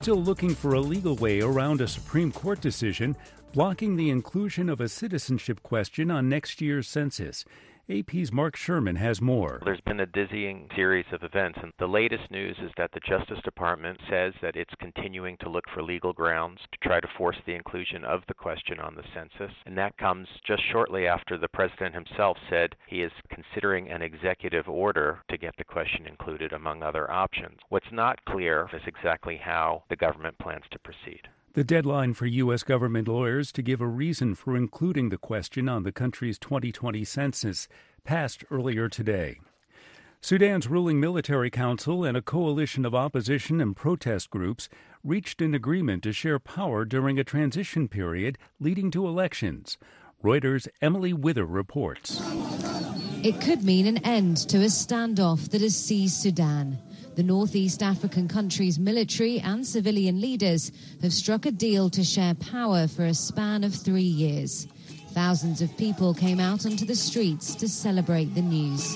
Still looking for a legal way around a Supreme Court decision blocking the inclusion of a citizenship question on next year's census. AP's Mark Sherman has more. There's been a dizzying series of events, and the latest news is that the Justice Department says that it's continuing to look for legal grounds to try to force the inclusion of the question on the census. And that comes just shortly after the president himself said he is considering an executive order to get the question included, among other options. What's not clear is exactly how the government plans to proceed. The deadline for U.S. government lawyers to give a reason for including the question on the country's 2020 census passed earlier today. Sudan's ruling military council and a coalition of opposition and protest groups reached an agreement to share power during a transition period leading to elections. Reuters' Emily Wither reports. It could mean an end to a standoff that has seized Sudan. The Northeast African country's military and civilian leaders have struck a deal to share power for a span of 3 years. Thousands of people came out onto the streets to celebrate the news.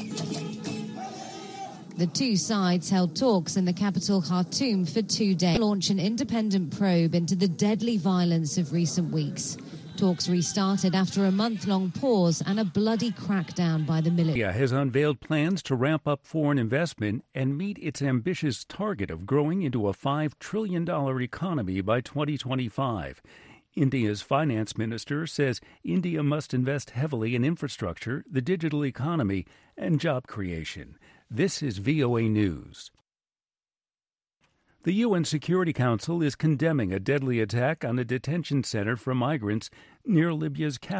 The two sides held talks in the capital Khartoum for 2 days to launch an independent probe into the deadly violence of recent weeks. Talks restarted after a month-long pause and a bloody crackdown by the military. India has unveiled plans to ramp up foreign investment and meet its ambitious target of growing into a $5 trillion economy by 2025. India's finance minister says India must invest heavily in infrastructure, the digital economy, and job creation. This is VOA News. The UN Security Council is condemning a deadly attack on a detention center for migrants near Libya's capital.